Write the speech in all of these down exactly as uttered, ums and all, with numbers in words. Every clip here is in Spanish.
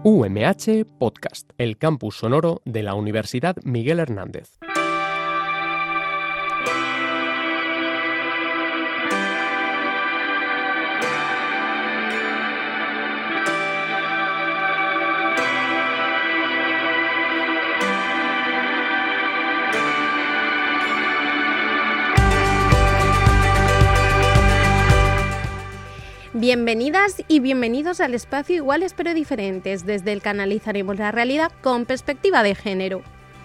U M H Podcast, el campus sonoro de la Universidad Miguel Hernández. Bienvenidas y bienvenidos al espacio Iguales pero Diferentes, desde el que analizaremos la realidad con perspectiva de género.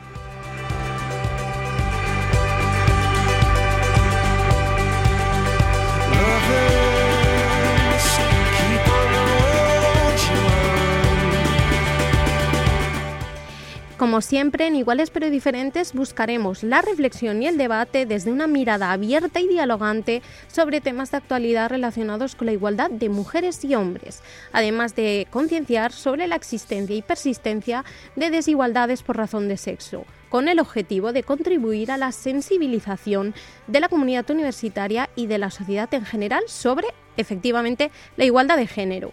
Como siempre, en Iguales pero Diferentes buscaremos la reflexión y el debate desde una mirada abierta y dialogante sobre temas de actualidad relacionados con la igualdad de mujeres y hombres, además de concienciar sobre la existencia y persistencia de desigualdades por razón de sexo, con el objetivo de contribuir a la sensibilización de la comunidad universitaria y de la sociedad en general sobre, efectivamente, la igualdad de género.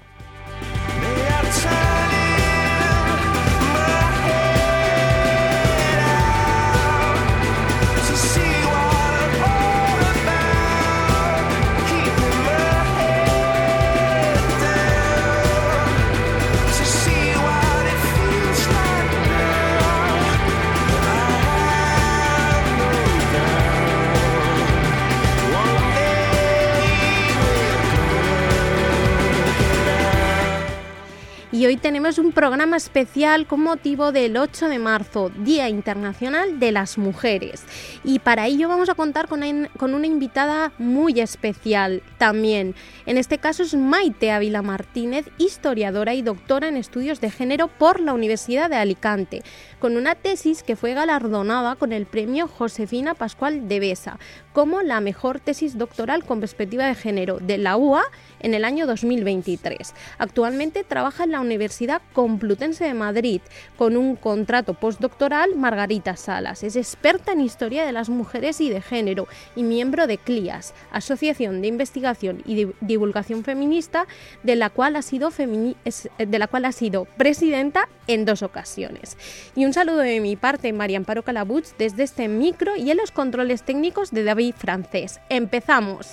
Y hoy tenemos un programa especial con motivo del ocho de marzo, Día Internacional de las Mujeres. Y para ello vamos a contar con una, con una invitada muy especial también. En este caso es Maite Ávila Martínez, historiadora y doctora en estudios de género por la Universidad de Alicante, con una tesis que fue galardonada con el premio Josefina Pascual de Besa como la mejor tesis doctoral con perspectiva de género de la U A en el año dos mil veintitrés. Actualmente trabaja en la Universidad Complutense de Madrid con un contrato postdoctoral Margarita Salas. Es experta en historia de las mujeres y de género y miembro de CLIAS, Asociación de Investigación y de Divulgación Feminista, de la cual ha sido, femini- de la cual ha sido presidenta en dos ocasiones. Y un saludo de mi parte, María Amparo Calabuch, desde este micro y en los controles técnicos de David Francés. ¡Empezamos!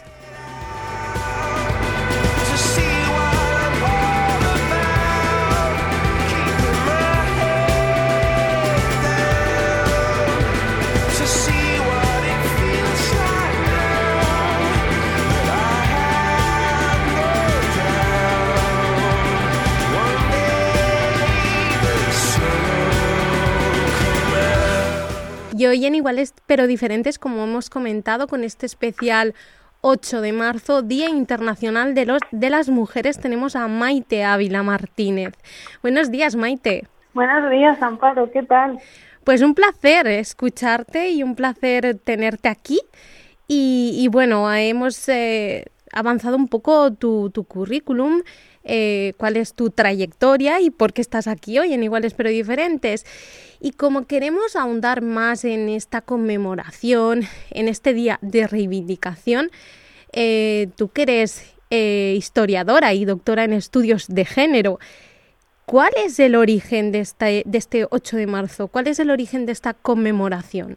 Y hoy en Iguales pero Diferentes, como hemos comentado, con este especial ocho de marzo, Día Internacional de, los, de las Mujeres, tenemos a Maite Ávila Martínez. Buenos días, Maite. Buenos días, Amparo, ¿qué tal? Pues un placer escucharte y un placer tenerte aquí. Y, y bueno, hemos eh, avanzado un poco tu, tu currículum, eh, cuál es tu trayectoria y por qué estás aquí hoy en Iguales pero Diferentes. Y como queremos ahondar más en esta conmemoración, en este día de reivindicación, eh, tú que eres eh, historiadora y doctora en estudios de género, ¿cuál es el origen de este, de este ocho de marzo? ¿Cuál es el origen de esta conmemoración?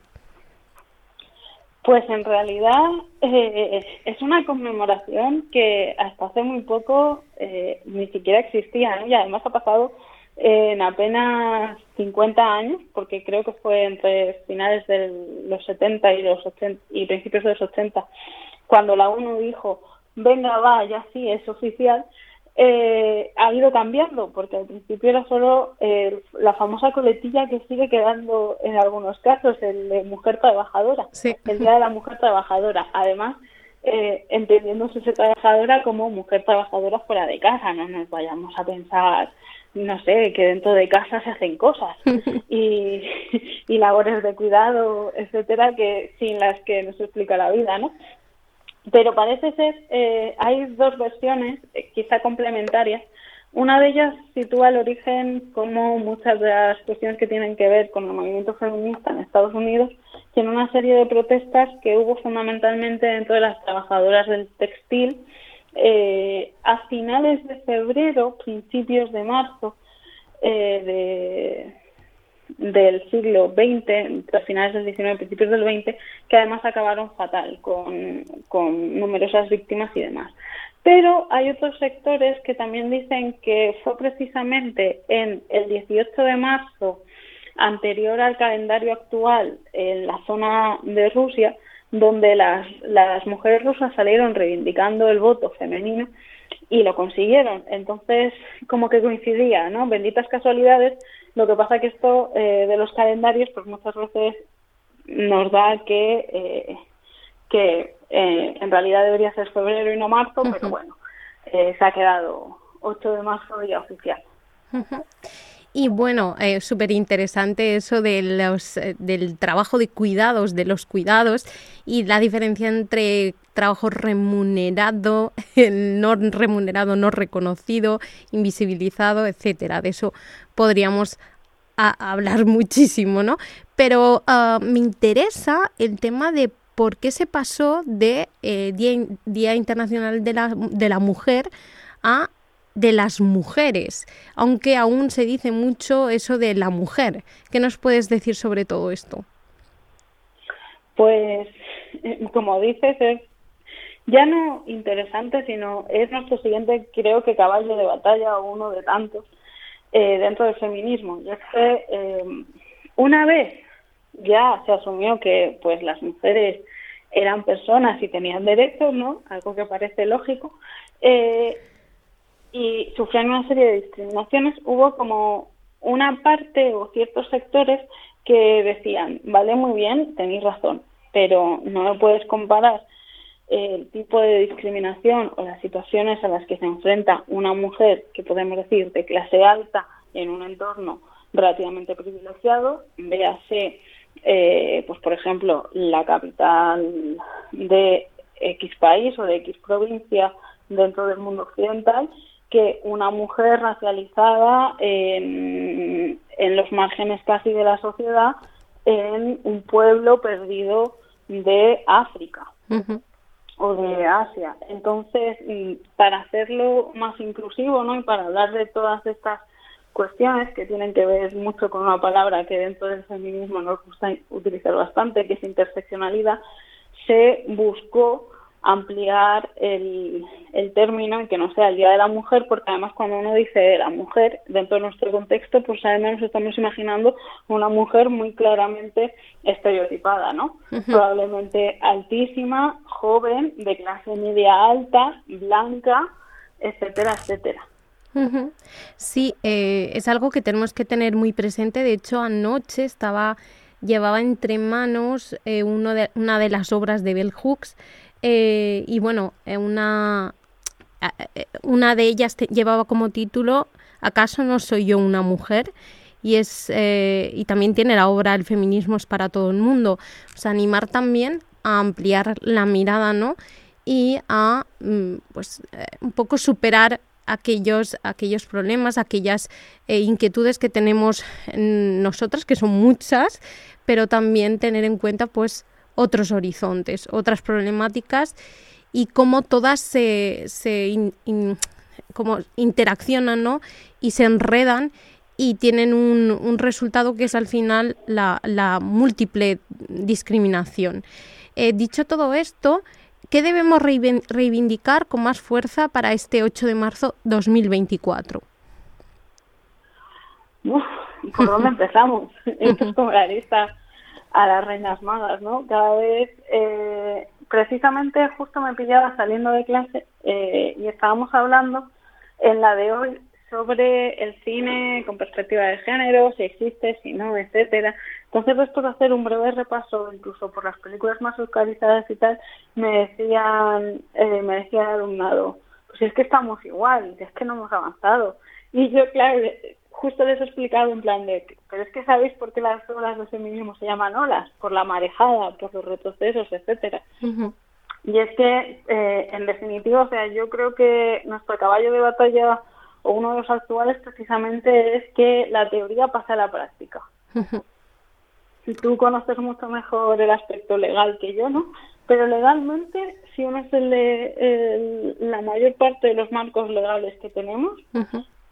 Pues en realidad eh, es una conmemoración que hasta hace muy poco eh, ni siquiera existía, ¿no? Y además ha pasado eh, en apenas cincuenta años, porque creo que fue entre finales de los setenta y los ochenta y principios de los ochenta, cuando la ONU dijo, venga, va, ya sí, es oficial. Eh, ha ido cambiando, porque al principio era solo eh, la famosa coletilla que sigue quedando en algunos casos, el de mujer trabajadora, sí. El Día de la Mujer Trabajadora. Además, eh, entendiéndose esa trabajadora como mujer trabajadora fuera de casa, no nos vayamos a pensar, no sé, que dentro de casa se hacen cosas y, y labores de cuidado, etcétera, que sin las que nos explica la vida, ¿no? Pero parece ser, eh, hay dos versiones, eh, quizá complementarias. Una de ellas sitúa el origen como muchas de las cuestiones que tienen que ver con el movimiento feminista en Estados Unidos, que en una serie de protestas que hubo fundamentalmente dentro de las trabajadoras del textil, eh, a finales de febrero, principios de marzo, eh, de, del siglo veinte, entre finales del diecinueve, principios del veinte, que además acabaron fatal, con, con numerosas víctimas y demás. Pero hay otros sectores que también dicen que fue precisamente en el dieciocho de marzo, anterior al calendario actual, en la zona de Rusia, donde las, las mujeres rusas salieron reivindicando el voto femenino y lo consiguieron. Entonces, como que coincidía, ¿no? Benditas casualidades. Lo que pasa que esto eh, de los calendarios, pues muchas veces nos da que, eh, que eh, en realidad debería ser febrero y no marzo, uh-huh. pero bueno, eh, se ha quedado ocho de marzo día oficial. Uh-huh. Y bueno, eh, súper interesante eso de los, eh, del trabajo de cuidados, de los cuidados y la diferencia entre trabajo remunerado, no remunerado, no reconocido, invisibilizado, etcétera. De eso podríamos a, hablar muchísimo, ¿no? Pero uh, me interesa el tema de por qué se pasó de eh, Día, Día Internacional de la, de la Mujer a de las mujeres, aunque aún se dice mucho eso de la mujer. ¿Qué nos puedes decir sobre todo esto? Pues, como dices, es ya no interesante, sino es nuestro siguiente, creo que caballo de batalla, o uno de tantos, eh, dentro del feminismo. Y es que eh, una vez ya se asumió que pues las mujeres eran personas y tenían derechos, ¿no? Algo que parece lógico, eh, y sufrían una serie de discriminaciones, hubo como una parte o ciertos sectores que decían, vale, muy bien, tenéis razón, pero no me puedes comparar el tipo de discriminación o las situaciones a las que se enfrenta una mujer, que podemos decir de clase alta, en un entorno relativamente privilegiado, véase, eh, pues por ejemplo, la capital de X país o de X provincia dentro del mundo occidental, que una mujer racializada en, en los márgenes casi de la sociedad en un pueblo perdido de África uh-huh. o de Asia. Entonces, para hacerlo más inclusivo, ¿no? Y para hablar de todas estas cuestiones que tienen que ver mucho con una palabra que dentro del feminismo nos gusta utilizar bastante, que es interseccionalidad, se buscó ampliar el, el término y que no sea el Día de la Mujer, porque además cuando uno dice la mujer dentro de nuestro contexto, pues además nos estamos imaginando una mujer muy claramente estereotipada, ¿no? Uh-huh. Probablemente altísima, joven, de clase media alta, blanca, etcétera, etcétera. Uh-huh. Sí, eh, es algo que tenemos que tener muy presente. De hecho, anoche estaba llevaba entre manos eh, uno de, una de las obras de Bell Hooks. Eh, y bueno, eh, una, eh, una de ellas te, llevaba como título ¿Acaso no soy yo una mujer? Y es eh, y también tiene la obra El feminismo es para todo el mundo. O sea, animar también a ampliar la mirada, ¿no? Y a pues eh, un poco superar aquellos aquellos problemas, aquellas eh, inquietudes que tenemos nosotras, que son muchas, pero también tener en cuenta pues otros horizontes, otras problemáticas y cómo todas se, se in, in, como interaccionan, ¿no? Y se enredan y tienen un, un resultado que es al final la, la múltiple discriminación. Eh, dicho todo esto, ¿qué debemos reivindicar con más fuerza para este ocho de marzo dos mil veinticuatro? Uf, ¿por dónde empezamos? Esto es como la lista a las reinas magas, ¿no? Cada vez, eh, precisamente justo me pillaba saliendo de clase eh, y estábamos hablando en la de hoy sobre el cine con perspectiva de género, si existe, si no, etcétera. Entonces, después de hacer un breve repaso, incluso por las películas más oscarizadas y tal, me decían, eh, me decía el alumnado, pues es que estamos igual, es que no hemos avanzado. Y yo, claro, justo les he explicado en plan de, pero es que ¿sabéis por qué las olas del feminismo se llaman olas? Por la marejada, por los retrocesos, etcétera. Uh-huh. Y es que, eh, en definitiva, o sea, yo creo que nuestro caballo de batalla, o uno de los actuales, precisamente es que la teoría pasa a la práctica. Uh-huh. Si tú conoces mucho mejor el aspecto legal que yo, ¿no? Pero legalmente, si uno se lee el, la mayor parte de los marcos legales que tenemos, uh-huh.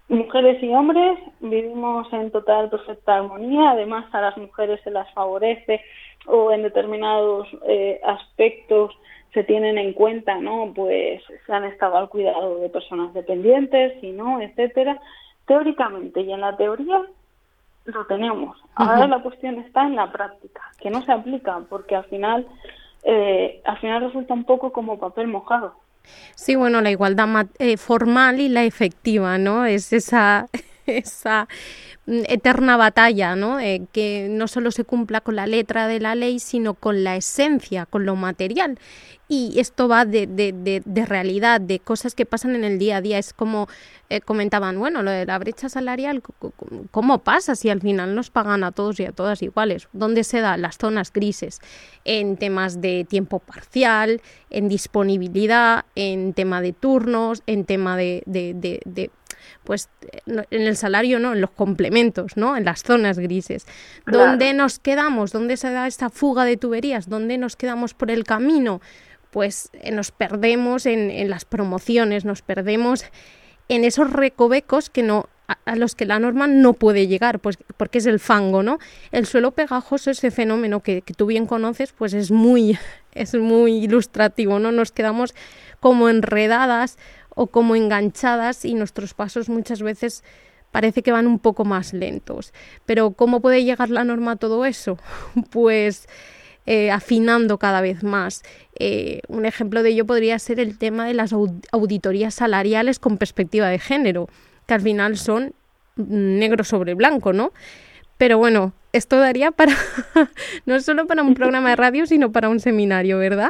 mujeres y hombres vivimos en total perfecta armonía, además a las mujeres se las favorece o en determinados eh, aspectos se tienen en cuenta, ¿no? Pues se han estado al cuidado de personas dependientes, y no, etcétera. Teóricamente y en la teoría lo tenemos. Ahora uh-huh. la cuestión está en la práctica, que no se aplica, porque al final, eh, al final resulta un poco como papel mojado. Sí, bueno, la igualdad eh, formal y la efectiva, ¿no? Es esa, esa eterna batalla, ¿no? Eh, que no solo se cumpla con la letra de la ley, sino con la esencia, con lo material. Y esto va de, de, de, de realidad, de cosas que pasan en el día a día. Es como eh, comentaban, bueno, lo de la brecha salarial, ¿cómo pasa si al final nos pagan a todos y a todas iguales? ¿Dónde se dan las zonas grises? En temas de tiempo parcial, en disponibilidad, en tema de turnos, en tema de, de, de, de pues en el salario no, en los complementos, ¿no? En las zonas grises. Claro. ¿Dónde nos quedamos? ¿Dónde se da esta fuga de tuberías? ¿Dónde nos quedamos por el camino? Pues eh, nos perdemos en, en las promociones, nos perdemos en esos recovecos que no a, a los que la norma no puede llegar, pues porque es el fango, ¿no? El suelo pegajoso, ese fenómeno que, que tú bien conoces, pues es muy, es muy ilustrativo, ¿no? Nos quedamos como enredadas o como enganchadas y nuestros pasos muchas veces parece que van un poco más lentos. Pero ¿cómo puede llegar la norma a todo eso? Pues eh, afinando cada vez más. Eh, un ejemplo de ello podría ser el tema de las auditorías salariales con perspectiva de género, que al final son negro sobre blanco, ¿no? Pero bueno, esto daría para no solo para un programa de radio, sino para un seminario, ¿verdad?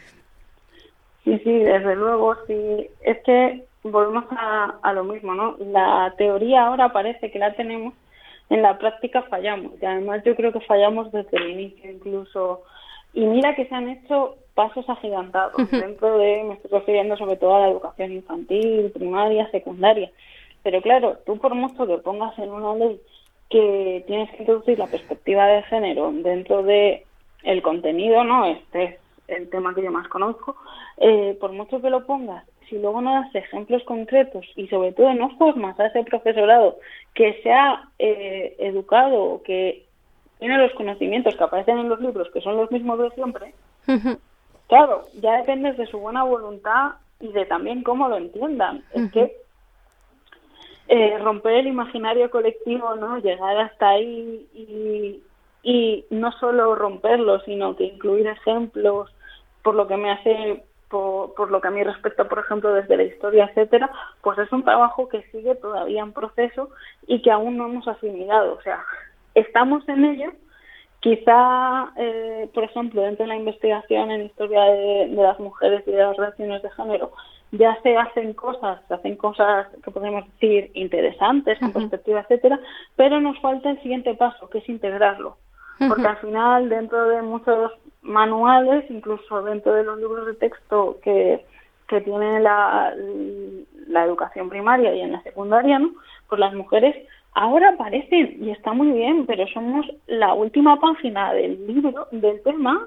Sí, sí, desde luego, sí. Es que volvemos a, a lo mismo, ¿no? La teoría ahora parece que la tenemos, en la práctica fallamos. Y además yo creo que fallamos desde el inicio incluso. Y mira que se han hecho pasos agigantados uh-huh. dentro de, me estoy refiriendo sobre todo a la educación infantil, primaria, secundaria. Pero claro, tú por mucho que pongas en una ley que tienes que introducir la perspectiva de género dentro de el contenido, ¿no? Este es el tema que yo más conozco, eh, por mucho que lo pongas, si luego no das ejemplos concretos y sobre todo no formas a ese profesorado que se ha eh, educado, que tiene los conocimientos que aparecen en los libros, que son los mismos de siempre, uh-huh. claro, ya dependes de su buena voluntad y de también cómo lo entiendan. Uh-huh. Es que eh, romper el imaginario colectivo, ¿no? Llegar hasta ahí y, y no solo romperlo, sino que incluir ejemplos, por lo que me hace, por, por lo que a mí respecta, por ejemplo, desde la historia, etcétera, pues es un trabajo que sigue todavía en proceso y que aún no hemos asimilado. O sea, estamos en ello. Quizá, eh, por ejemplo, dentro de la investigación en historia de, de las mujeres y de las relaciones de género, ya se hacen cosas, se hacen cosas que podemos decir interesantes, con uh-huh. perspectiva, etcétera, pero nos falta el siguiente paso, que es integrarlo. Porque uh-huh. al final, dentro de muchos manuales, incluso dentro de los libros de texto que, que tiene la, la educación primaria y en la secundaria, ¿no? Pues las mujeres ahora aparecen y está muy bien, pero somos la última página del libro, del tema,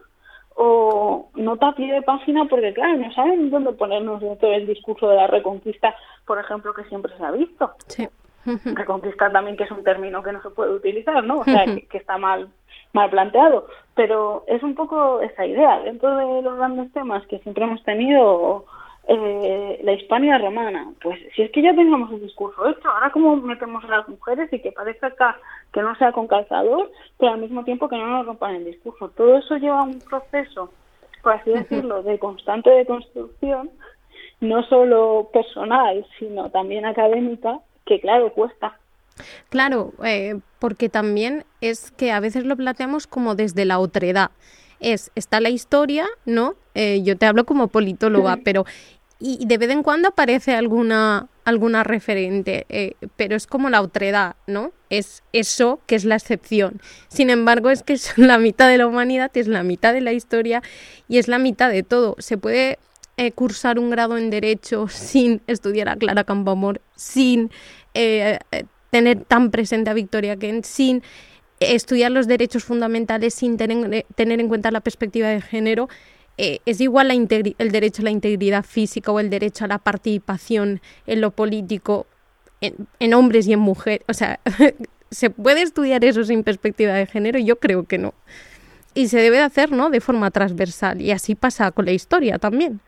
o nota a pie de página, porque claro, no saben dónde ponernos dentro del discurso de la reconquista, por ejemplo, que siempre se ha visto. Sí. Reconquista también, que es un término que no se puede utilizar, ¿no? O sea, que, que está mal mal planteado, pero es un poco esa idea. Dentro de los grandes temas que siempre hemos tenido, eh, la Hispania romana, pues si es que ya teníamos el discurso hecho, ahora cómo metemos a las mujeres y que parezca acá que no sea con calzador, pero al mismo tiempo que no nos rompan el discurso. Todo eso lleva un proceso, por así decirlo, de constante deconstrucción, no solo personal, sino también académica, que claro, cuesta. Claro, eh, porque también es que a veces lo planteamos como desde la otredad. Es, está la historia, ¿no? Eh, yo te hablo como politóloga, sí. pero y de vez en cuando aparece alguna alguna referente, eh, pero es como la otredad, ¿no? Es eso que es la excepción. Sin embargo, es que es la mitad de la humanidad, es la mitad de la historia y es la mitad de todo. Se puede eh, cursar un grado en Derecho sin estudiar a Clara Campoamor, sin eh, tener tan presente a Victoria Kent, sin estudiar los derechos fundamentales, sin tener, tener en cuenta la perspectiva de género. Eh, es igual la integri- el derecho a la integridad física o el derecho a la participación en lo político. en, en hombres y en mujeres. O sea, ¿se puede estudiar eso sin perspectiva de género? Yo creo que no. Y se debe de hacer, ¿no?, de forma transversal. Y así pasa con la historia también.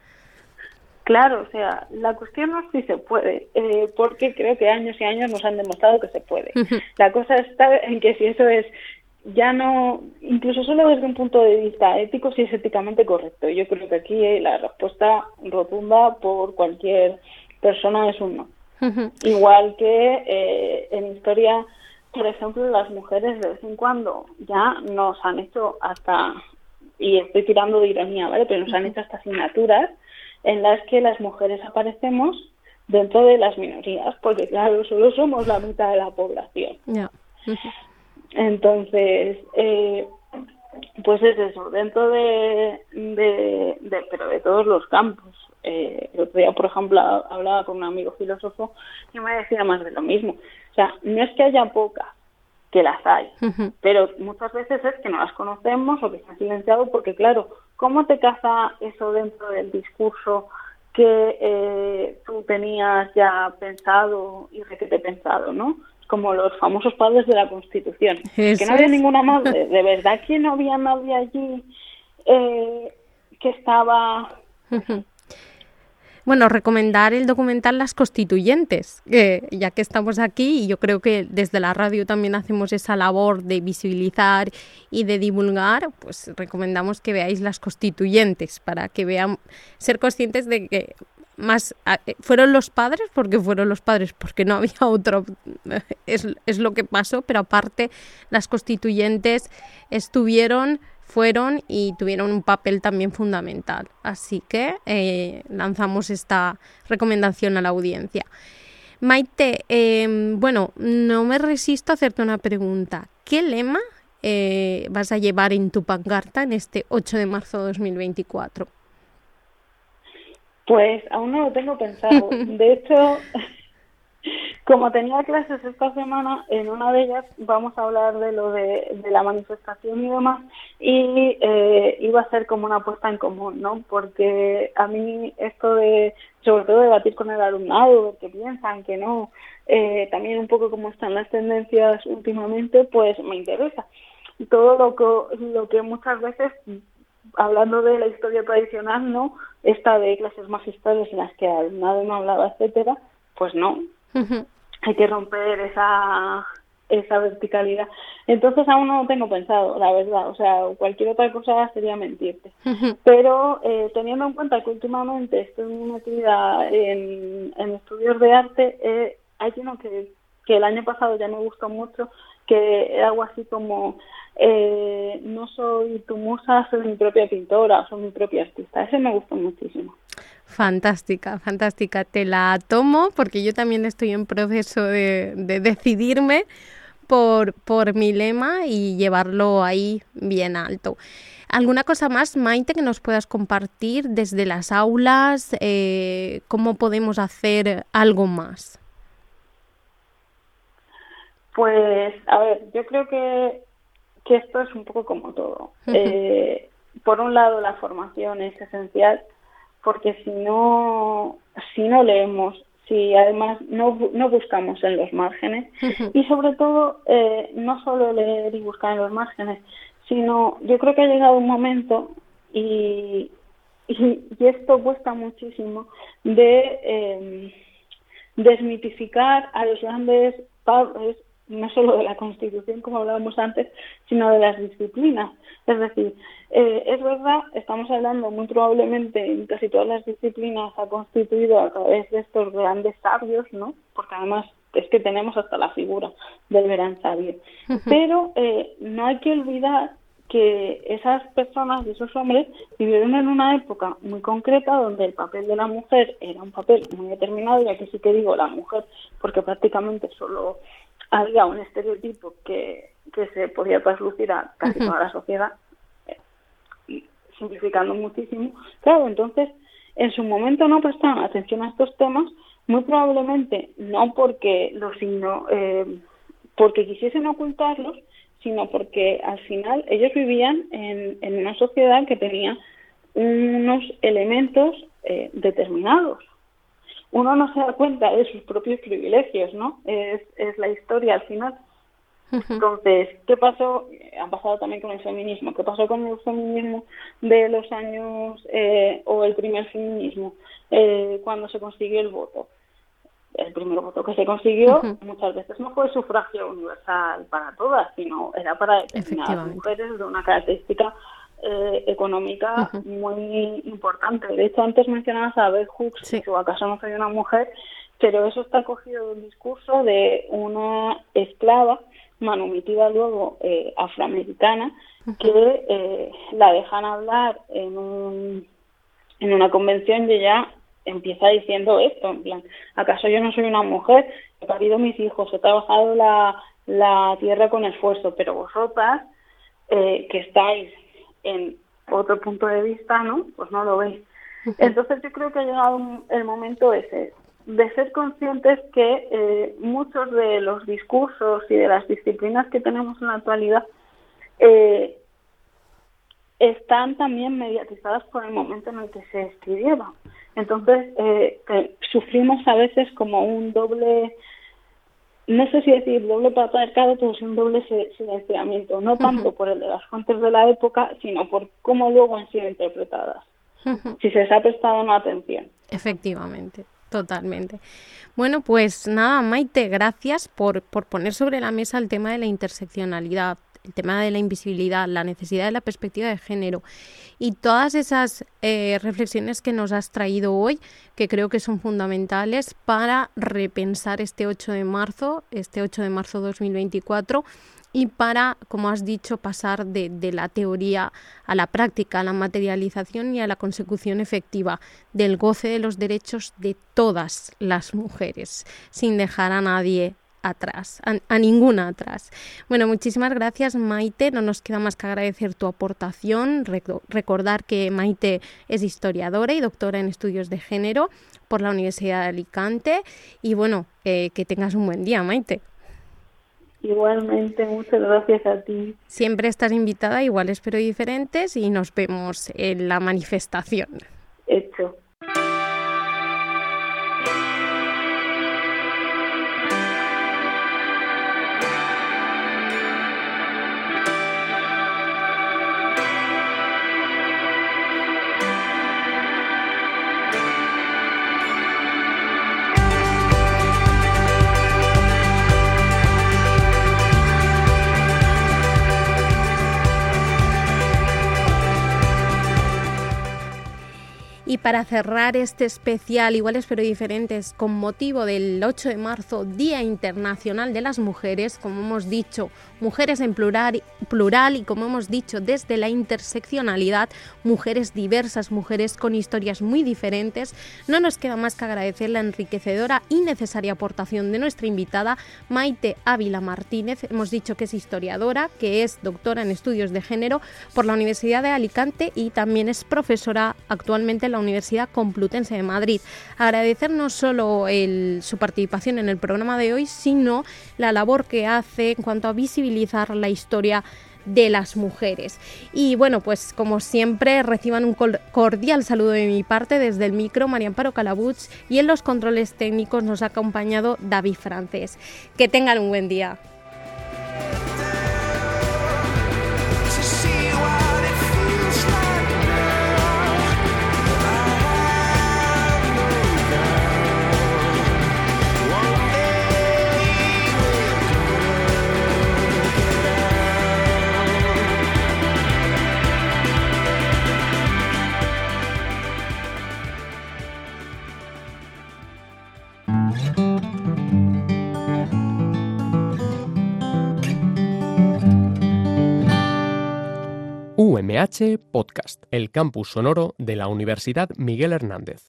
Claro, o sea, la cuestión no es si se puede, eh, porque creo que años y años nos han demostrado que se puede. Uh-huh. La cosa está en que si eso es ya no, incluso solo desde un punto de vista ético, si es éticamente correcto. Yo creo que aquí la respuesta rotunda por cualquier persona es un no. Uh-huh. Igual que eh, en historia, por ejemplo, las mujeres de vez en cuando ya nos han hecho hasta, y estoy tirando de ironía, ¿vale?, pero nos han hecho hasta asignaturas en las que las mujeres aparecemos dentro de las minorías, porque claro, solo somos la mitad de la población. Yeah. Uh-huh. Entonces, eh, pues es eso, dentro de, de, de, pero de todos los campos. Eh, el otro día, por ejemplo, hablaba con un amigo filósofo y me decía más de lo mismo. O sea, no es que haya pocas, que las hay, uh-huh. pero muchas veces es que no las conocemos o que se han silenciado porque, claro, ¿cómo te caza eso dentro del discurso que eh, tú tenías ya pensado y requete pensado, ¿no? Como los famosos padres de la Constitución. Eso que no había es. ninguna madre. ¿De verdad que no había nadie allí eh, que estaba...? Uh-huh. Bueno, recomendar el documental Las Constituyentes, eh, ya que estamos aquí, y yo creo que desde la radio también hacemos esa labor de visibilizar y de divulgar, pues recomendamos que veáis Las Constituyentes para que vean, ser conscientes de que más fueron los padres, porque fueron los padres, porque no había otro, es, es lo que pasó, pero aparte las constituyentes estuvieron... fueron y tuvieron un papel también fundamental. Así que eh, lanzamos esta recomendación a la audiencia. Maite, eh, bueno, no me resisto a hacerte una pregunta. ¿Qué lema eh, vas a llevar en tu pancarta en este ocho de marzo de dos mil veinticuatro? Pues aún no lo tengo pensado. De hecho... Como tenía clases esta semana, en una de ellas vamos a hablar de lo de, de la manifestación y demás, y eh, iba a ser como una apuesta en común, ¿no? Porque a mí esto de, sobre todo, debatir con el alumnado, ver qué piensan, que no, eh, también un poco cómo están las tendencias últimamente, pues me interesa. Y todo lo que, lo que muchas veces, hablando de la historia tradicional, ¿no? Esta de clases magistrales en las que el alumnado no hablaba, etcétera, pues no. Uh-huh. Hay que romper esa esa verticalidad. Entonces aún no lo tengo pensado, la verdad. O sea, cualquier otra cosa sería mentirte. Uh-huh. Pero eh, teniendo en cuenta que últimamente estoy muy metida en, en estudios de arte, eh, hay uno que, que el año pasado ya me gustó mucho, que era algo así como eh, no soy tu musa, soy mi propia pintora, soy mi propia artista. Ese me gustó muchísimo. Fantástica, fantástica. Te la tomo porque yo también estoy en proceso de, de decidirme por, por mi lema y llevarlo ahí bien alto. ¿Alguna cosa más, Maite, que nos puedas compartir desde las aulas? Eh, ¿Cómo podemos hacer algo más? Pues, a ver, yo creo que, que esto es un poco como todo. Uh-huh. Eh, por un lado, la formación es esencial, porque si no si no leemos, si además no no buscamos en los márgenes, uh-huh. y sobre todo eh, no solo leer y buscar en los márgenes, sino yo creo que ha llegado un momento y y, y esto cuesta muchísimo de eh, desmitificar a los grandes padres, no solo de la Constitución, como hablábamos antes, sino de las disciplinas. Es decir, eh, es verdad, estamos hablando muy probablemente en casi todas las disciplinas ha constituido a través de estos grandes sabios, ¿no? Porque además es que tenemos hasta la figura del gran sabio. Uh-huh. Pero eh, no hay que olvidar que esas personas y esos hombres vivieron en una época muy concreta donde el papel de la mujer era un papel muy determinado, y aquí sí que digo la mujer, porque prácticamente solo había un estereotipo que, que se podía traslucir a casi uh-huh. toda la sociedad, eh, simplificando muchísimo. Claro, entonces, en su momento no prestaban atención a estos temas, muy probablemente no porque los signo, eh, porque quisiesen ocultarlos, sino porque al final ellos vivían en, en una sociedad que tenía unos elementos eh, determinados. uno no se da cuenta de sus propios privilegios, ¿no? Es, es la historia al final. Entonces, ¿qué pasó? Han pasado también con el feminismo. ¿Qué pasó con el feminismo de los años, eh, o el primer feminismo, eh, cuando se consiguió el voto? El primer voto que se consiguió uh-huh. muchas veces no fue el sufragio universal para todas, sino era para determinadas mujeres de una característica eh, económica uh-huh. muy importante. De hecho, antes mencionabas a Bell Hooks, sí. que acaso no soy una mujer, pero eso está cogido de un discurso de una esclava manumitida luego eh, afroamericana uh-huh. que eh, la dejan hablar en un en una convención y ella empieza diciendo esto, en plan, ¿acaso yo no soy una mujer? He parido mis hijos, he trabajado la, la tierra con esfuerzo, pero vosotras eh, que estáis en otro punto de vista, ¿no? Pues no lo veis. Uh-huh. Entonces yo creo que ha llegado el momento ese de ser conscientes que eh, muchos de los discursos y de las disciplinas que tenemos en la actualidad eh, están también mediatizadas por el momento en el que se escribieron. Entonces, eh, eh, sufrimos a veces como un doble, no sé si decir doble patriarcado, pero sí un doble silenciamiento, no tanto uh-huh. por el de las fuentes de la época, sino por cómo luego han sido interpretadas, uh-huh. si se les ha prestado una atención. Efectivamente. Totalmente. Bueno, pues nada, Maite, gracias por, por poner sobre la mesa el tema de la interseccionalidad, el tema de la invisibilidad, la necesidad de la perspectiva de género y todas esas eh, reflexiones que nos has traído hoy, que creo que son fundamentales para repensar este ocho de marzo, este ocho de marzo dos mil veinticuatro, y para, como has dicho, pasar de, de la teoría a la práctica, a la materialización y a la consecución efectiva del goce de los derechos de todas las mujeres, sin dejar a nadie atrás, a, a ninguna atrás. Bueno, muchísimas gracias, Maite. No nos queda más que agradecer tu aportación. Rec- recordar que Maite es historiadora y doctora en estudios de género por la Universidad de Alicante. Y bueno, eh, que tengas un buen día, Maite. Igualmente, muchas gracias a ti. Siempre estás invitada a Iguales pero Diferentes y nos vemos en la manifestación. Hecho. Y para cerrar este especial Iguales pero Diferentes con motivo del ocho de marzo, Día Internacional de las Mujeres, como hemos dicho, mujeres en plural, plural y como hemos dicho desde la interseccionalidad, mujeres diversas, mujeres con historias muy diferentes, no nos queda más que agradecer la enriquecedora y necesaria aportación de nuestra invitada Maite Ávila Martínez. Hemos dicho que es historiadora, que es doctora en estudios de género por la Universidad de Alicante y también es profesora actualmente en la Universidad Complutense de Madrid. Agradecer no solo el, su participación en el programa de hoy, sino la labor que hace en cuanto a visibilizar la historia de las mujeres. Y bueno, pues como siempre, reciban un cordial saludo de mi parte desde el micro, María Amparo Calabuch, y en los controles técnicos nos ha acompañado David Francés. Que tengan un buen día. U M H Podcast, el campus sonoro de la Universidad Miguel Hernández.